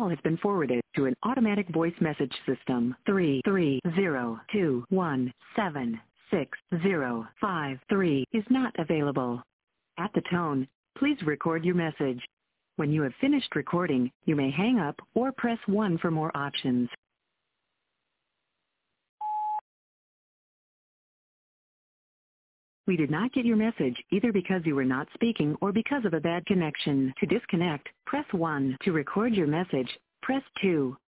call has been forwarded to an automatic voice message system. 330217605 is not available. At the tone, please record your message. When you have finished recording, you may hang up or press 1 for more options. We did not get your message either because you were not speaking or because of a bad connection. To disconnect, press 1. To record your message, press 2.